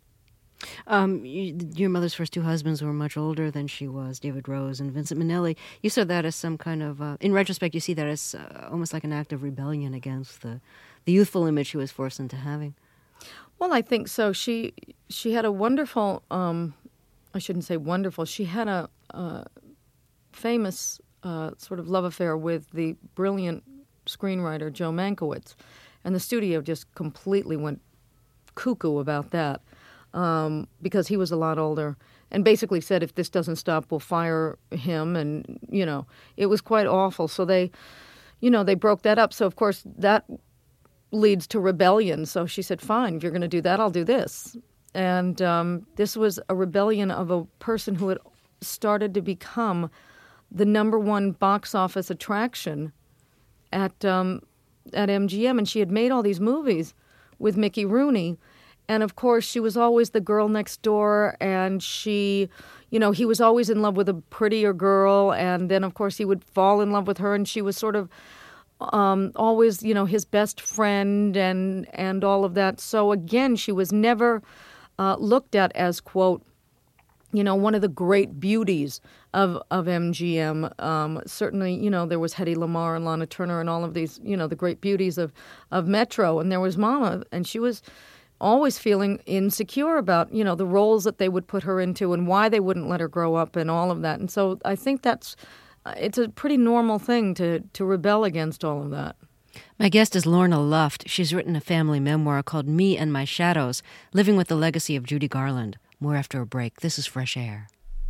Um, you, your mother's first two husbands were much older than she was, David Rose and Vincent Minnelli. You saw that as some kind of, uh, in retrospect, you see that as uh, almost like an act of rebellion against the, the youthful image she was forced into having. Well, I think so. She she had a wonderful, um, I shouldn't say wonderful, she had a uh, famous uh, sort of love affair with the brilliant screenwriter Joe Mankiewicz. And the studio just completely went cuckoo about that. Um, because he was a lot older, and basically said, if this doesn't stop, we'll fire him. And, you know, it was quite awful. So they, you know, they broke that up. So, of course, that leads to rebellion. So she said, fine, if you're going to do that, I'll do this. And um, this was a rebellion of a person who had started to become the number one box office attraction at, um, at M G M. And she had made all these movies with Mickey Rooney. And, of course, she was always the girl next door, and she, you know, he was always in love with a prettier girl, and then, of course, he would fall in love with her, and she was sort of um, always, you know, his best friend and and all of that. So, again, she was never uh, looked at as, quote, you know, one of the great beauties of, of M G M. Um, certainly, you know, there was Hedy Lamarr and Lana Turner and all of these, you know, the great beauties of, of Metro, and there was Mama, and she was always feeling insecure about, you know, the roles that they would put her into and why they wouldn't let her grow up and all of that. And so I think that's, it's a pretty normal thing to, to rebel against all of that. My guest is Lorna Luft. She's written a family memoir called Me and My Shadows, Living with the Legacy of Judy Garland. More after a break. This is Fresh Air.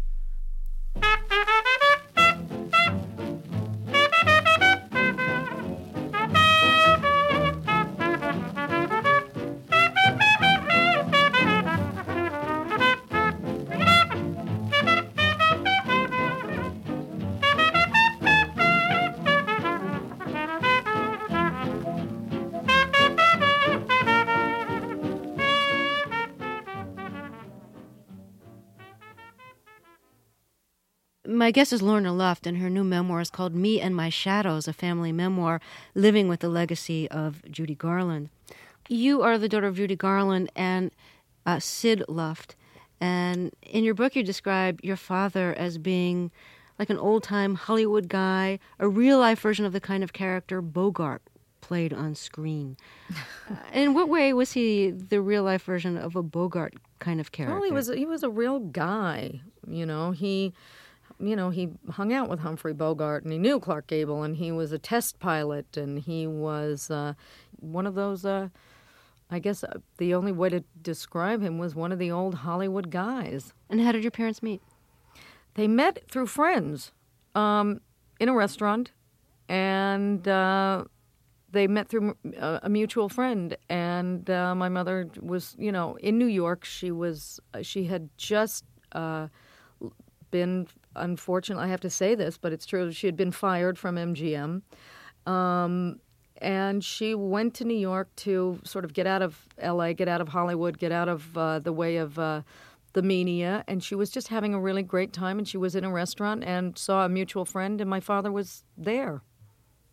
My guest is Lorna Luft, and her new memoir is called Me and My Shadows, a family memoir, living with the legacy of Judy Garland. You are the daughter of Judy Garland and uh, Sid Luft, and in your book you describe your father as being like an old-time Hollywood guy, a real-life version of the kind of character Bogart played on screen. uh, in what way was he the real-life version of a Bogart kind of character? Well, he was, he was a real guy, you know, he... You know, he hung out with Humphrey Bogart, and he knew Clark Gable, and he was a test pilot, and he was uh, one of those, uh, I guess uh, the only way to describe him was one of the old Hollywood guys. And how did your parents meet? They met through friends um, in a restaurant, and uh, they met through a, a mutual friend. And uh, my mother was, you know, in New York. She was, she had just uh, been... Unfortunately, I have to say this, but it's true. She had been fired from M G M, um, and she went to New York to sort of get out of L A, get out of Hollywood, get out of uh, the way of uh, the media, and she was just having a really great time, and she was in a restaurant and saw a mutual friend, and my father was there.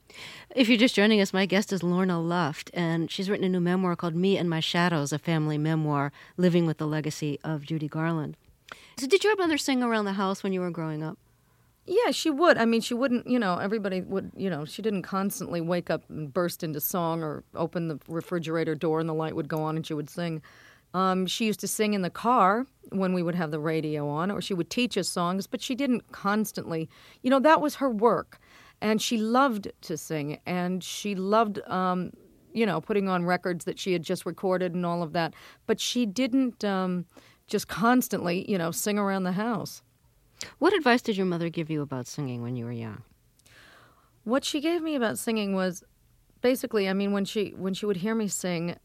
If you're just joining us, my guest is Lorna Luft, and she's written a new memoir called Me and My Shadows, a family memoir living with the legacy of Judy Garland. So did your mother sing around the house when you were growing up? Yeah, she would. I mean, she wouldn't, you know, everybody would, you know, she didn't constantly wake up and burst into song or open the refrigerator door and the light would go on and she would sing. Um, she used to sing in the car when we would have the radio on, or she would teach us songs, but she didn't constantly, you know, that was her work. And she loved to sing, and she loved, um, you know, putting on records that she had just recorded and all of that. But she didn't um, just constantly, you know, sing around the house. What advice did your mother give you about singing when you were young? What she gave me about singing was basically, I mean, when she when she would hear me sing,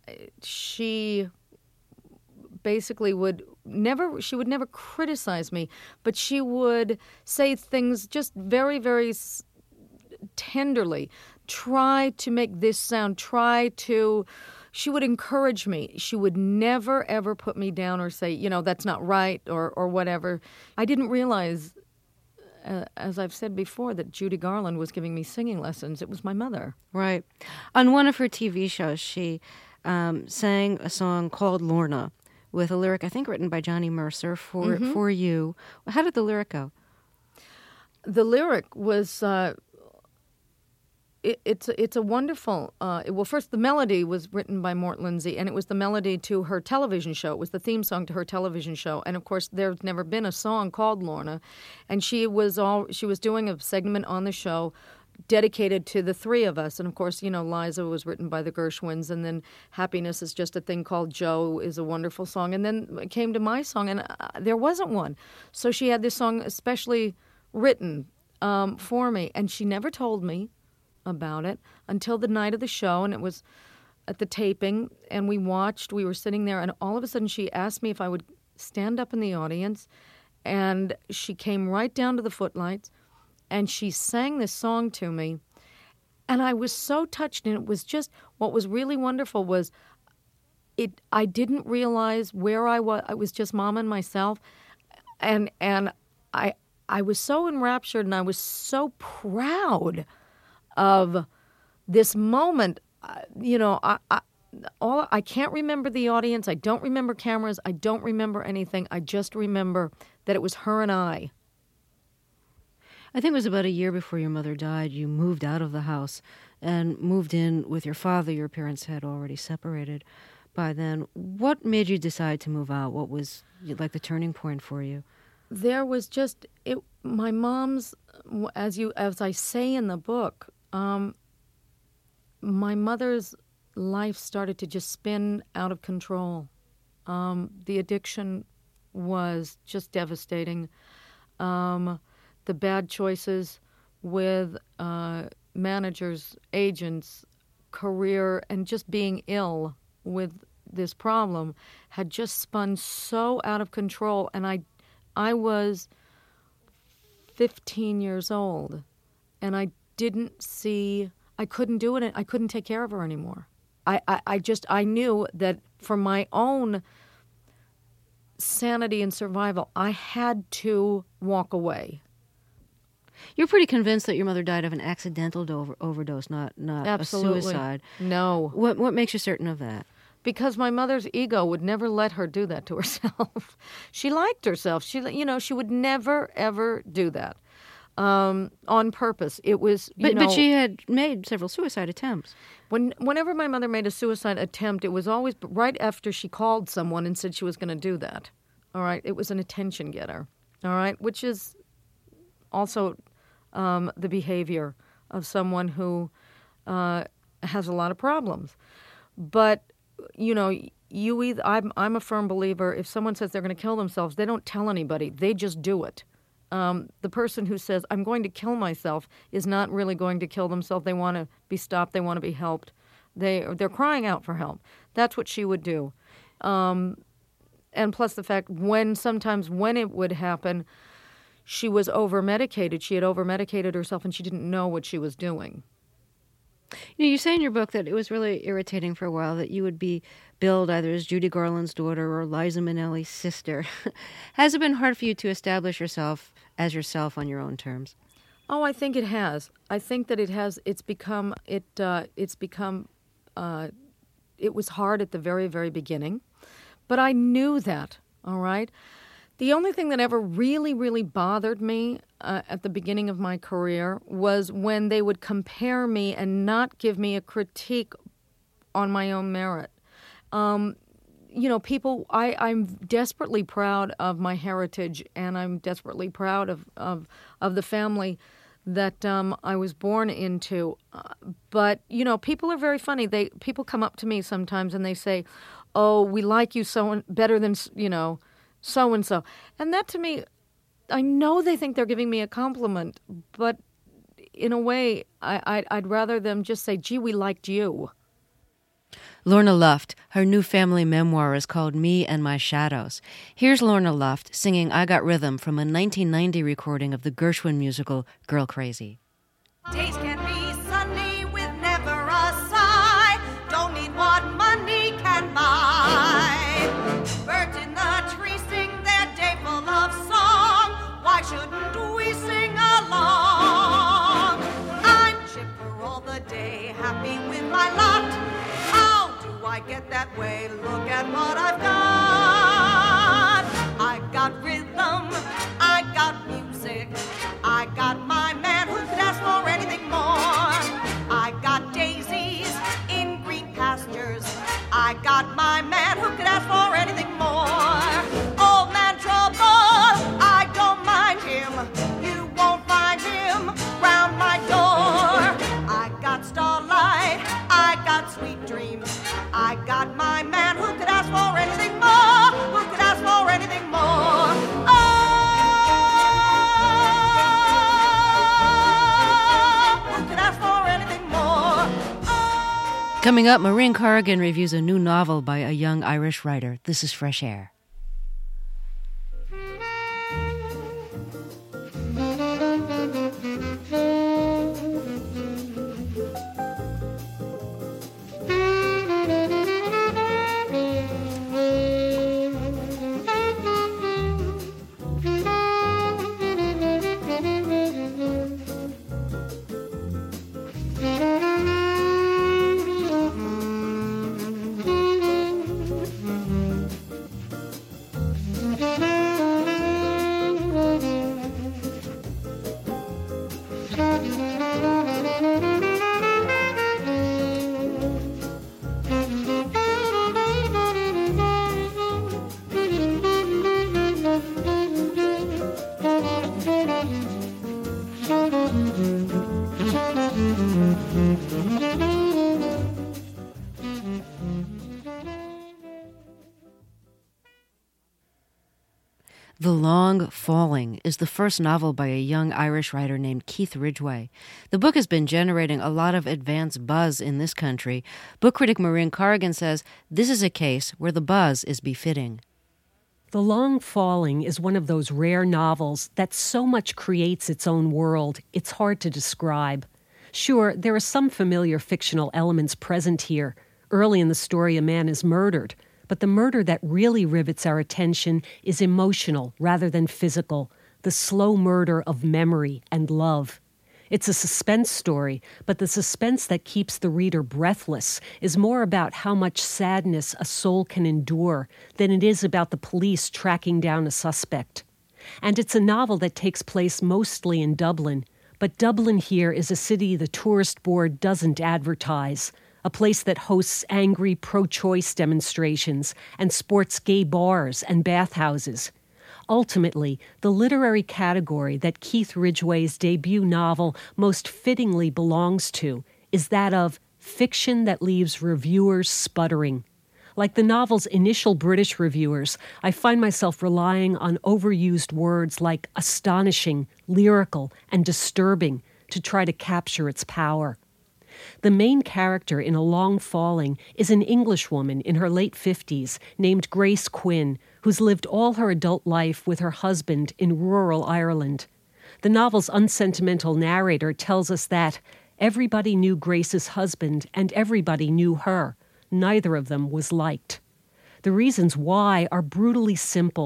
she basically would never, she would never criticize me, but she would say things just very, very tenderly. Try to make this sound, try to, she would encourage me. She would never, ever put me down or say, you know, that's not right or, or whatever. I didn't realize, uh, as I've said before, that Judy Garland was giving me singing lessons. It was my mother. Right. On one of her T V shows, she um, sang a song called Lorna, with a lyric, I think, written by Johnny Mercer, for mm-hmm. for you. How did the lyric go? The lyric was, uh, it, it's, it's a wonderful, uh, well, first, the melody was written by Mort Lindsay, and it was the melody to her television show. It was the theme song to her television show. And, of course, there's never been a song called Lorna. And she was all she was doing a segment on the show dedicated to the three of us. And, of course, you know, Liza was written by the Gershwins, and then Happiness Is Just a Thing Called Joe is a wonderful song. And then it came to my song, and uh, there wasn't one. So she had this song especially written um, for me, and she never told me about it until the night of the show, and it was at the taping, and we watched, we were sitting there, and all of a sudden she asked me if I would stand up in the audience, and she came right down to the footlights, and she sang this song to me, and I was so touched. And it was just, what was really wonderful was, it. I didn't realize where I was. I was just Mom and myself, and and I I was so enraptured, and I was so proud of this moment. Uh, you know, I, I all I can't remember the audience. I don't remember cameras. I don't remember anything. I just remember that it was her and I. I think it was about a year before your mother died, you moved out of the house and moved in with your father. Your parents had already separated by then. What made you decide to move out? What was like the turning point for you? There was just, it. my mom's, as you as I say in the book, um, my mother's life started to just spin out of control. Um, the addiction was just devastating. Um The bad choices with uh, managers, agents, career, and just being ill with this problem had just spun so out of control. And I, I was fifteen years old, and I didn't see, I couldn't do it. I couldn't take care of her anymore. I, I, I just, I knew that for my own sanity and survival, I had to walk away. You're pretty convinced that your mother died of an accidental do- overdose, not not Absolutely. a suicide. No. What what makes you certain of that? Because my mother's ego would never let her do that to herself. She liked herself. She, you know, she would never ever do that um, on purpose. It was, you but know, but she had made several suicide attempts. When whenever my mother made a suicide attempt, it was always right after she called someone and said she was going to do that. All right, it was an attention getter. All right, which is also um, the behavior of someone who uh, has a lot of problems. But, you know, you either, I'm, I'm a firm believer, if someone says they're going to kill themselves, they don't tell anybody. They just do it. Um, the person who says, I'm going to kill myself, is not really going to kill themselves. They want to be stopped. They want to be helped. They, they're crying out for help. That's what she would do. Um, and plus the fact when sometimes when it would happen, she was over-medicated. She had over-medicated herself, and she didn't know what she was doing. You know, you say in your book that it was really irritating for a while that you would be billed either as Judy Garland's daughter or Liza Minnelli's sister. Has it been hard for you to establish yourself as yourself on your own terms? Oh, I think it has. I think that it has. It's become it. Uh, it's become. Uh, it was hard at the very, very beginning, but I knew that. All right. The only thing that ever really, really bothered me uh, at the beginning of my career was when they would compare me and not give me a critique on my own merit. Um, you know, people, I, I'm desperately proud of my heritage, and I'm desperately proud of, of, of the family that um, I was born into. Uh, but, you know, people are very funny. They People come up to me sometimes and they say, oh, we like you so better than, you know, so-and-so. And that to me, I know they think they're giving me a compliment, but in a way, I, I'd, I'd rather them just say, gee, we liked you. Lorna Luft, her new family memoir is called Me and My Shadows. Here's Lorna Luft singing I Got Rhythm from a nineteen ninety recording of the Gershwin musical Girl Crazy. Days can be sunny with never a sigh. Don't need what money can buy. Birds in the tree sing their day full of song. Why shouldn't we sing along? I'm chipper all the day, happy with my lot. How do I get that way? Look at what I've got. I got rhythm, I got music, I got my man who could ask for anything more. I got daisies in green pastures, I got my man who could ask for anything more. Old man trouble, I don't mind him, you won't find him round my door. I got starlight, I got sweet dreams, I got my man who could ask for anything more, who could ask for anything more. Oh, who could ask for anything more. Oh. Coming up, Maureen Corrigan reviews a new novel by a young Irish writer. This is Fresh Air. The Long Falling is the first novel by a young Irish writer named Keith Ridgway. The book has been generating a lot of advance buzz in this country. Book critic Maureen Corrigan says this is a case where the buzz is befitting. The Long Falling is one of those rare novels that so much creates its own world, it's hard to describe. Sure, there are some familiar fictional elements present here. Early in the story, a man is murdered. But the murder that really rivets our attention is emotional rather than physical, the slow murder of memory and love. It's a suspense story, but the suspense that keeps the reader breathless is more about how much sadness a soul can endure than it is about the police tracking down a suspect. And it's a novel that takes place mostly in Dublin, but Dublin here is a city the tourist board doesn't advertise. A place that hosts angry pro-choice demonstrations and sports gay bars and bathhouses. Ultimately, the literary category that Keith Ridgway's debut novel most fittingly belongs to is that of fiction that leaves reviewers sputtering. Like the novel's initial British reviewers, I find myself relying on overused words like astonishing, lyrical, and disturbing to try to capture its power. The main character in A Long Falling is an Englishwoman in her late fifties named Grace Quinn, who's lived all her adult life with her husband in rural Ireland. The novel's unsentimental narrator tells us that everybody knew Grace's husband and everybody knew her. Neither of them was liked. The reasons why are brutally simple.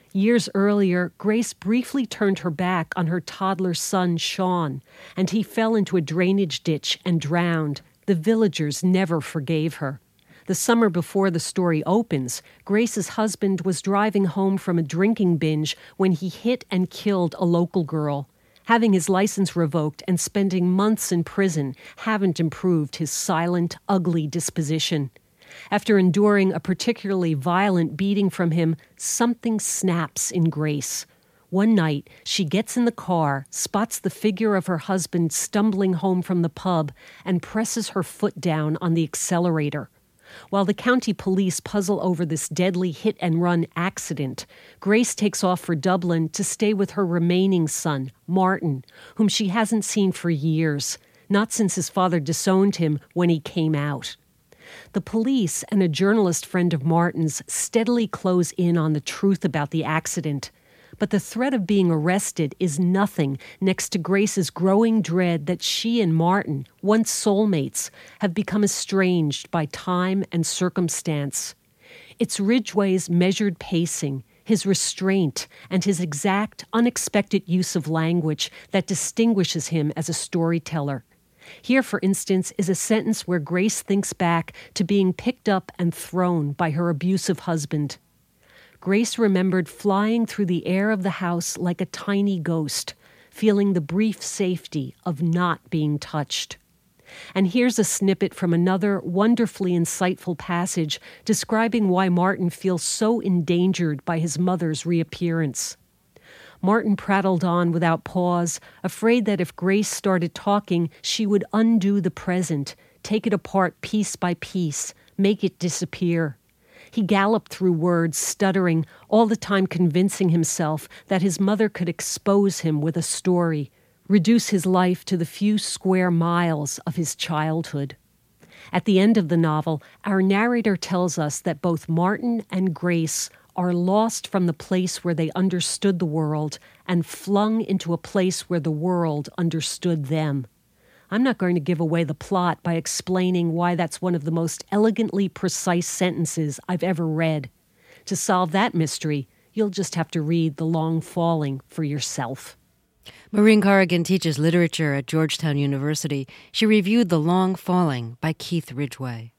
Years earlier, Grace briefly turned her back on her toddler son, Sean, and he fell into a drainage ditch and drowned. The villagers never forgave her. The summer before the story opens, Grace's husband was driving home from a drinking binge when he hit and killed a local girl. Having his license revoked and spending months in prison haven't improved his silent, ugly disposition. After enduring a particularly violent beating from him, something snaps in Grace. One night, she gets in the car, spots the figure of her husband stumbling home from the pub, and presses her foot down on the accelerator. While the county police puzzle over this deadly hit-and-run accident, Grace takes off for Dublin to stay with her remaining son, Martin, whom she hasn't seen for years, not since his father disowned him when he came out. The police and a journalist friend of Martin's steadily close in on the truth about the accident, but the threat of being arrested is nothing next to Grace's growing dread that she and Martin, once soulmates, have become estranged by time and circumstance. It's Ridgway's measured pacing, his restraint, and his exact, unexpected use of language that distinguishes him as a storyteller. Here, for instance, is a sentence where Grace thinks back to being picked up and thrown by her abusive husband. Grace remembered flying through the air of the house like a tiny ghost, feeling the brief safety of not being touched. And here's a snippet from another wonderfully insightful passage describing why Martin feels so endangered by his mother's reappearance. Martin prattled on without pause, afraid that if Grace started talking, she would undo the present, take it apart piece by piece, make it disappear. He galloped through words, stuttering, all the time convincing himself that his mother could expose him with a story, reduce his life to the few square miles of his childhood. At the end of the novel, our narrator tells us that both Martin and Grace are lost from the place where they understood the world and flung into a place where the world understood them. I'm not going to give away the plot by explaining why that's one of the most elegantly precise sentences I've ever read. To solve that mystery, you'll just have to read The Long Falling for yourself. Maureen Corrigan teaches literature at Georgetown University. She reviewed The Long Falling by Keith Ridgway.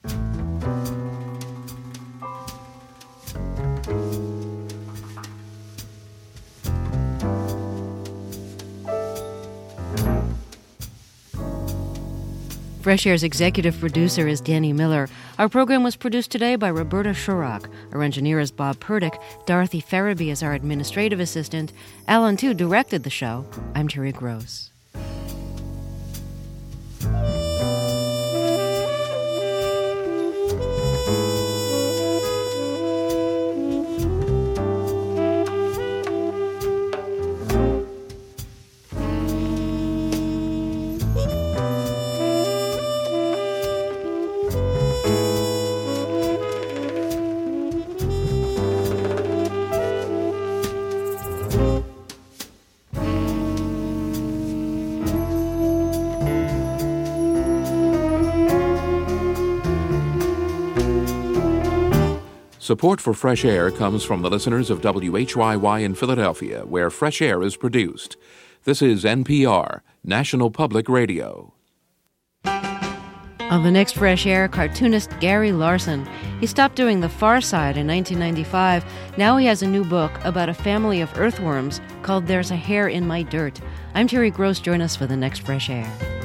Fresh Air's executive producer is Danny Miller. Our program was produced today by Roberta Shurock. Our engineer is Bob Purdick. Dorothy Farabee is our administrative assistant. Alan Tu directed the show. I'm Terry Gross. Support for Fresh Air comes from the listeners of W H Y Y in Philadelphia, where Fresh Air is produced. This is N P R, National Public Radio. On the next Fresh Air, cartoonist Gary Larson. He stopped doing The Far Side in nineteen ninety-five. Now he has a new book about a family of earthworms called There's a Hair in My Dirt. I'm Terry Gross. Join us for the next Fresh Air.